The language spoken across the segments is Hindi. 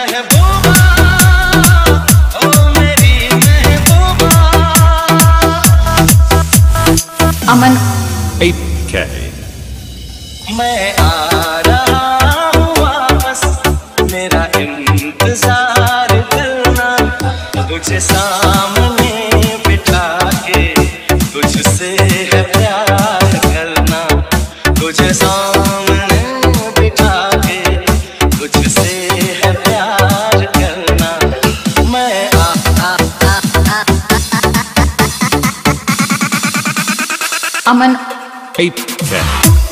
महबूबा, ओ मेरी महबूबा। अमन 8K। मैं आ रहा हूँ वापस, मेरा इंतजार करना, तुझे सामने बिठा के तुझसे है प्यार करना, तुझे सामने बिठा के तुझसे है प्यार करना। मैं अमन 8K।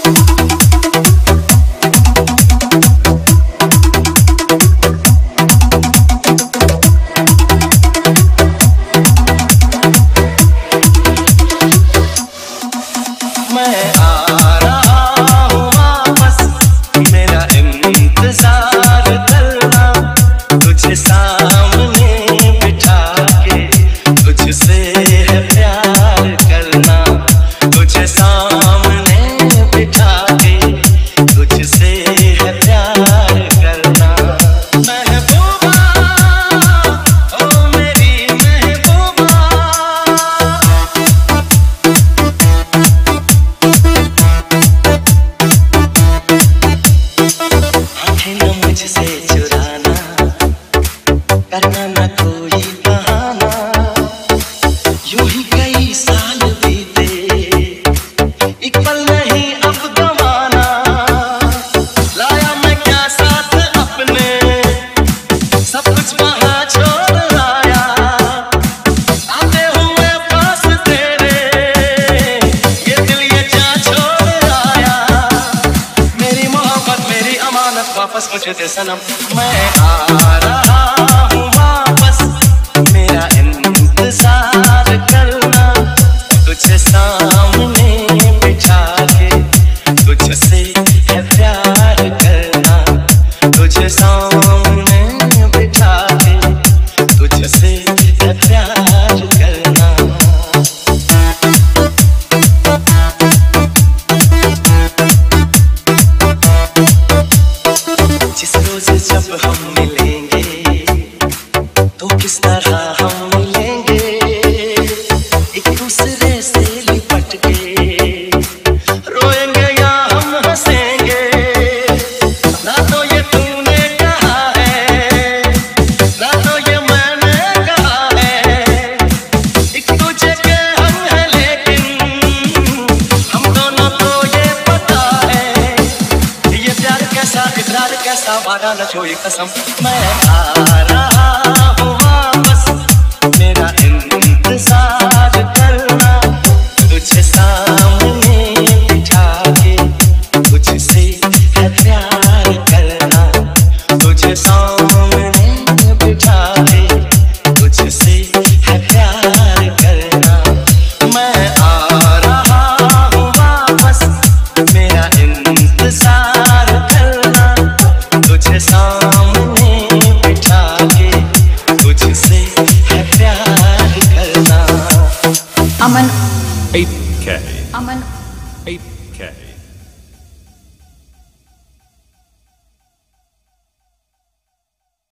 करना न कोई बहाना, यूं ही कई साल बीते, एक पल नहीं अब गवाना। लाया मैं क्या साथ अपने, सब कुछ वहाँ छोड़ आया, आते हुए पास तेरे, ये दिल ये जा छोड़ आया। मेरी मोहब्बत मेरी अमानत वापस मुझे दे सनम। मैं आ रहा हूँ वापस, मेरा इंतजार करना, तुझे सामने बिठा के तुझसे है प्यार करना, तुझे सामने बिठा के तुझसे है प्यार करना। जिस रोज जब हम मिलेंगे तो किस तरह हम मिलेंगे, एक दूसरे से लिपट के रोएंगे या हम हंसेंगे। ना तो ये तूने कहा है, ना तो ये मैंने कहा है, एक दूजे के हम हैं लेकिन हम दोनों को ये पता है, ये प्यार कैसा इकरार कैसा वादा न कोई कसम। मैं आ रहा हूँ वापस, मेरा इंतजार करना, तुझे सामने बिठा के तुझसे है प्यार करना, तुझे सामने बिठा के तुझसे है प्यार करना। मैं आ रहा हूँ वापस, मेरा इंतजार करना, तुझे सामने बिठा के तुझसे है प्यार करना। अमन 8K। अमन 8